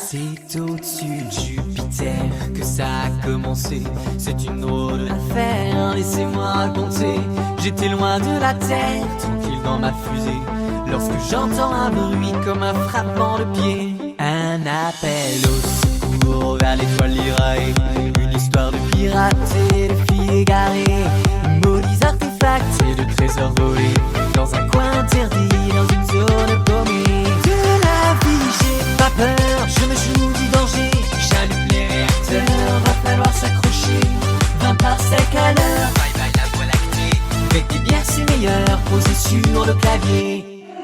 C'est au-dessus de Jupiter que ça a commencé. C'est une drôle d'affaire, laissez-moi raconter. J'étais loin de la terre, tranquille dans ma fusée, lorsque j'entends un bruit comme un frappement de pied. Un appel au secours vers l'étoile Lyrae. Une histoire de pirates et de filles égarées, maudits artefacts et de trésors volés dans un coin interdit, dans une zone paumée. De la vie j'ai pas peur, je me joue du danger. J'allume les réacteurs, va falloir s'accrocher. 20 parsecs à l'heure, bye bye la voie lactée. Avec des bières c'est meilleur, posé sur le clavier.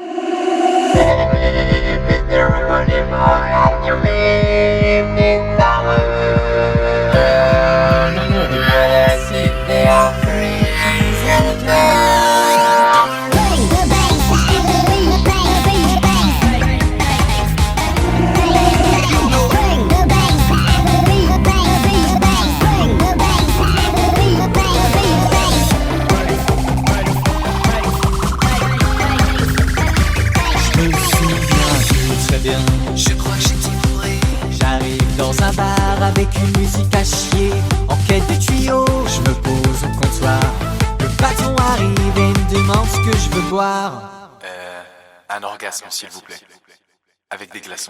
Je crois que j'étais bourré. J'arrive dans un bar avec une musique à chier. En quête de tuyaux, je me pose au comptoir. Le patron arrive et me demande ce que je veux boire. Un orgasme s'il vous plaît. Avec des glaçons.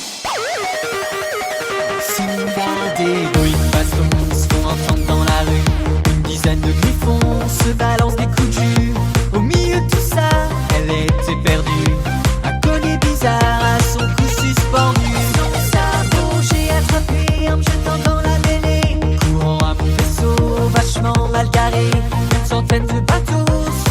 Soudain des bruits de baston se font entendre dans la rue. Une dizaine de griffons se balancent des coups de jus. Au milieu de tout ça, elle était perdue. Un collier bizarre à son cou suspendu. Son cerveau j'ai attrapé en me jetant dans la mêlée. Courant à mon vaisseau, vachement mal garé. Une centaine de bateaux